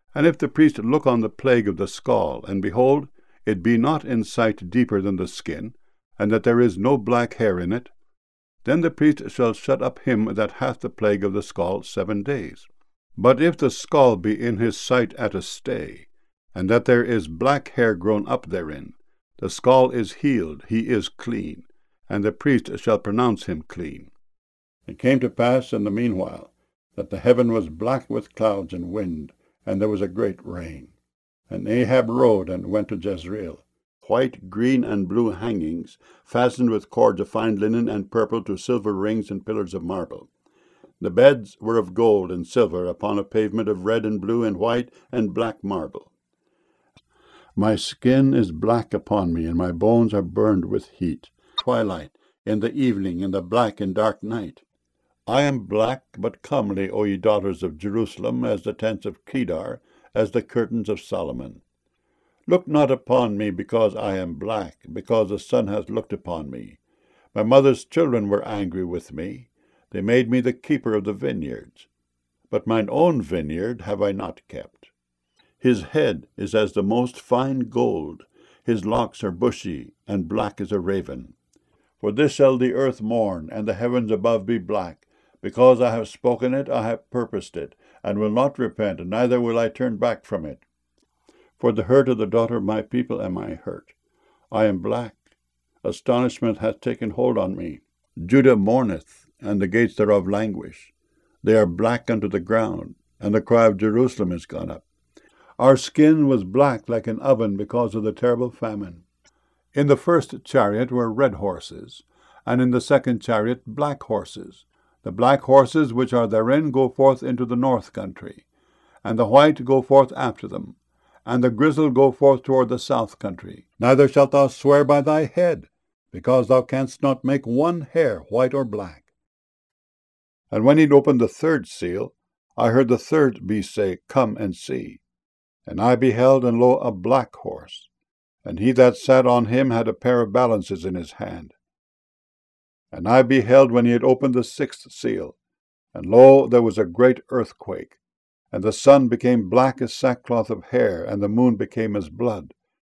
And if the priest look on the plague of the scall, and behold, it be not in sight deeper than the skin, and that there is no black hair in it, then the priest shall shut up him that hath the plague of the scall 7 days. But if the scall be in his sight at a stay, and that there is black hair grown up therein, the scall is healed, he is clean, and the priest shall pronounce him clean. It came to pass in the meanwhile, that the heaven was black with clouds and wind, and there was a great rain. And Ahab rode and went to Jezreel. White, green, and blue hangings, fastened with cords of fine linen and purple to silver rings and pillars of marble. The beds were of gold and silver upon a pavement of red and blue and white and black marble. My skin is black upon me, and my bones are burned with heat. Twilight, in the evening, in the black and dark night. I am black, but comely, O ye daughters of Jerusalem, as the tents of Kedar, as the curtains of Solomon. Look not upon me because I am black, because the sun hath looked upon me. My mother's children were angry with me. They made me the keeper of the vineyards. But mine own vineyard have I not kept. His head is as the most fine gold. His locks are bushy, and black as a raven. For this shall the earth mourn, and the heavens above be black. Because I have spoken it, I have purposed it, and will not repent, neither will I turn back from it. For the hurt of the daughter of my people am I hurt. I am black. Astonishment hath taken hold on me. Judah mourneth, and the gates thereof languish. They are black unto the ground, and the cry of Jerusalem is gone up. Our skin was black like an oven because of the terrible famine. In the first chariot were red horses, and in the second chariot black horses. The black horses which are therein go forth into the north country, and the white go forth after them, and the grizzled go forth toward the south country. Neither shalt thou swear by thy head, because thou canst not make one hair white or black. And when he opened the third seal, I heard the third beast say, Come and see. And I beheld, and lo, a black horse, and he that sat on him had a pair of balances in his hand. And I beheld when he had opened the sixth seal, and lo, there was a great earthquake, and the sun became black as sackcloth of hair, and the moon became as blood,